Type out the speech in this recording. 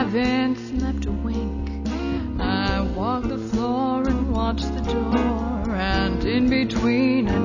haven't slept a wink. I walk the floor and watch the door, and in between I